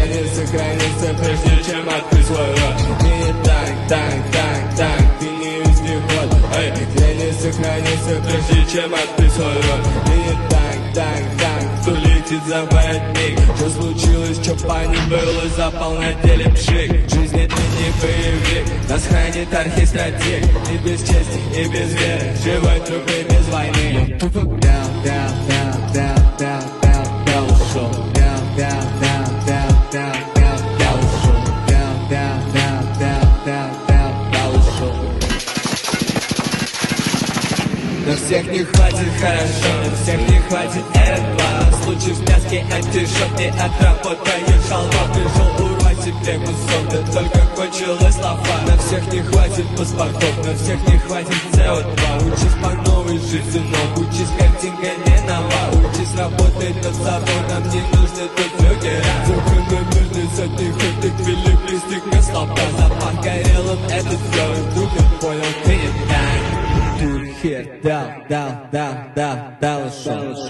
сохранится, прежде чем открыть свой рот. Не так, ты не вездеход. Я не сохранится, прежде чем открыть свой рот. Не так, кто летит за воротник? Что случилось, что по ним было, запал на деле пшик. Жизнь это не боевик, нас хранит архистратик. И без чести, и без веры, живой труп и без войны. Тупо down, ушел. На всех не хватит хорошо, на всех не хватит этого. Случай в пляске антишоп, не отработаешь халва. Пришел урвать себе кусок, да только кончилась лафа. На всех не хватит паспортов, на всех не хватит CO2. Учись по новой жизни, но учись, картинка не нова. Учись работать над собой, нам не нужны тут флюгера. Закономерный задний ход, ты эквилибристик на слова. Запах горелым этот все, и вдруг я понял, ты не так. Here, down, ушел.